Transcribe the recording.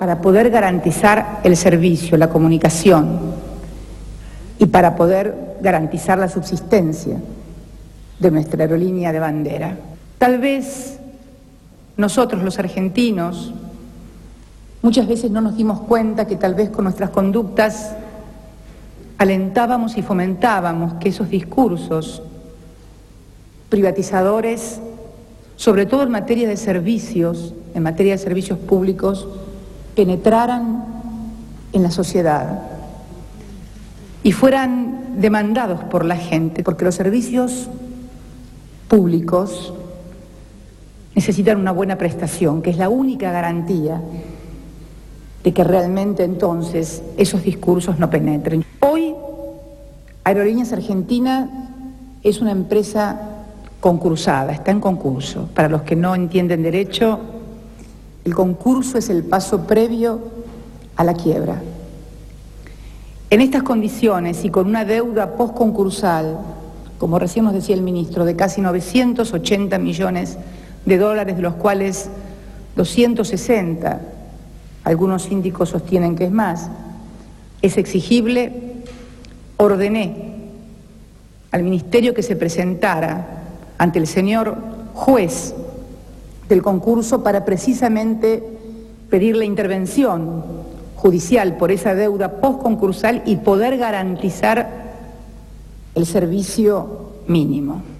para poder garantizar el servicio, la comunicación y para poder garantizar la subsistencia de nuestra aerolínea de bandera. Tal vez nosotros, los argentinos, muchas veces no nos dimos cuenta que tal vez con nuestras conductas alentábamos y fomentábamos que esos discursos privatizadores, sobre todo en materia de servicios públicos, penetraran en la sociedad y fueran demandados por la gente, porque los servicios públicos necesitan una buena prestación, que es la única garantía de que realmente entonces esos discursos no penetren. Hoy, Aerolíneas Argentinas es una empresa concursada, está en concurso. Para los que no entienden derecho, el concurso es el paso previo a la quiebra. En estas condiciones y con una deuda postconcursal, como recién nos decía el ministro, de casi 980 millones de dólares, de los cuales 260, algunos síndicos sostienen que es más, es exigible, ordené al ministerio que se presentara ante el señor juez del concurso para precisamente pedir la intervención judicial por esa deuda postconcursal y poder garantizar el servicio mínimo.